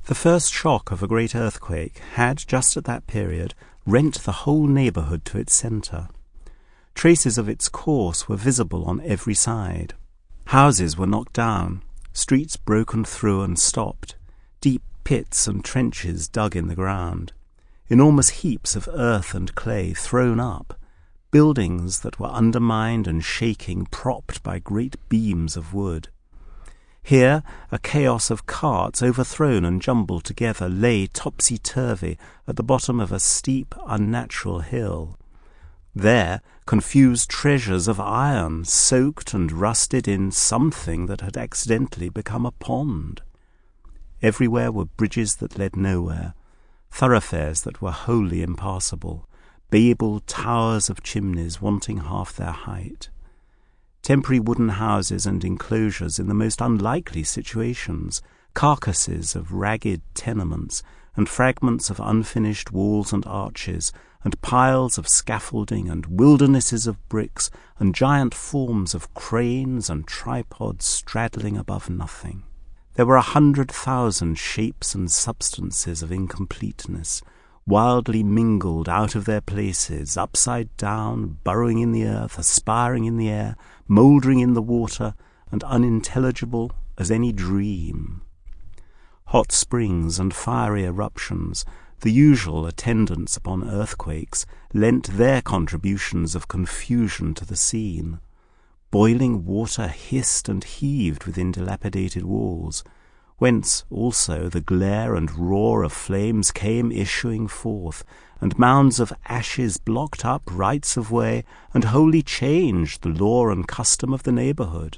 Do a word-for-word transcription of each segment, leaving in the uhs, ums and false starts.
The first shock of a great earthquake had, just at that period, rent the whole neighbourhood to its centre. Traces of its course were visible on every side. Houses were knocked down, streets broken through and stopped, deep pits and trenches dug in the ground, enormous heaps of earth and clay thrown up, buildings that were undermined and shaking propped by great beams of wood. Here a chaos of carts overthrown and jumbled together lay topsy-turvy at the bottom of a steep, unnatural hill. There confused treasures of iron soaked and rusted in something that had accidentally become a pond. Everywhere were bridges that led nowhere, thoroughfares that were wholly impassable, babel towers of chimneys wanting half their height, temporary wooden houses and enclosures in the most unlikely situations, carcasses of ragged tenements, and fragments of unfinished walls and arches, and piles of scaffolding, and wildernesses of bricks, and giant forms of cranes and tripods straddling above nothing. There were a hundred thousand shapes and substances of incompleteness, wildly mingled out of their places, upside down, burrowing in the earth, aspiring in the air, mouldering in the water, and unintelligible as any dream. Hot springs and fiery eruptions, the usual attendants upon earthquakes, lent their contributions of confusion to the scene. Boiling water hissed and heaved within dilapidated walls, whence also the glare and roar of flames came issuing forth, and mounds of ashes blocked up rights of way and wholly changed the law and custom of the neighbourhood.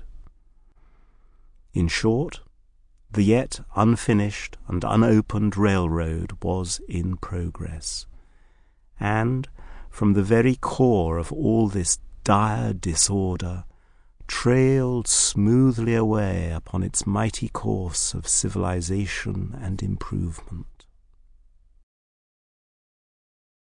In short, the yet unfinished and unopened railroad was in progress, and from the very core of all this dire disorder trailed smoothly away upon its mighty course of civilization and improvement.